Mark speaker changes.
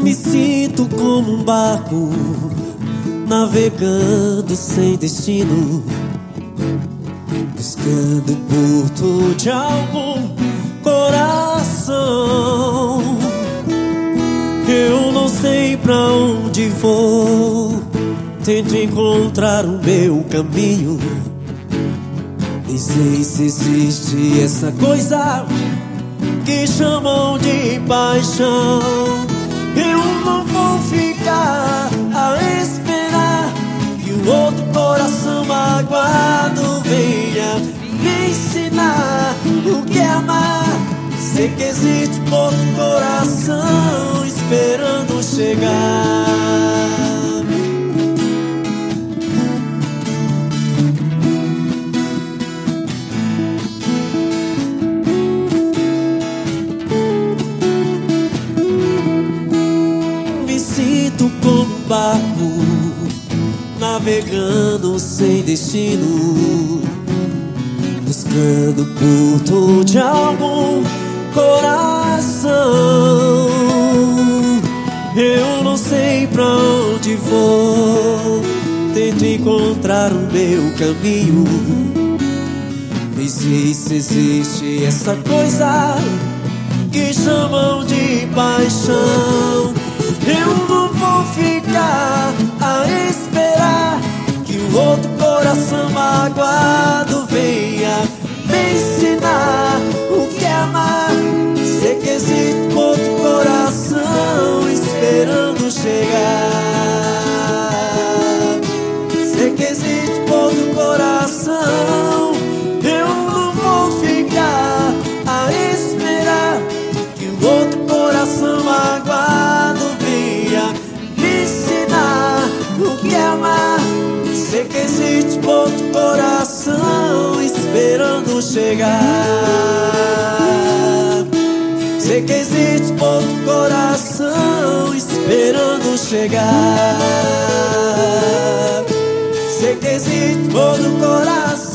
Speaker 1: Me sinto como um barco navegando sem destino, buscando o porto de algum coração. Eu não sei pra onde vou, tento encontrar o meu caminho. Nem sei se existe essa coisa que chamam de paixão. Eu não vou ficar a esperar que o outro coração magoado venha me ensinar o que é amar. Sei que existe outro coração esperando chegar. Me sinto como um barco navegando sem destino, buscando o porto de algum coração. Eu não sei pra onde vou, tento encontrar o meu caminho. Nem sei se existe essa coisa que chamam de paixão. Eu não vou ficar a esperar que o outro coração magoado venha me ensinar o que é amar. Sei que existe outro coração esperando chegar. Sei que existe outro coração. Eu não vou ficar a esperar que o outro coração magoado venha me ensinar o que é amar. Sei que existe outro coração esperando chegar. Sei que existe outro coração esperando chegar. Sei que existe outro coração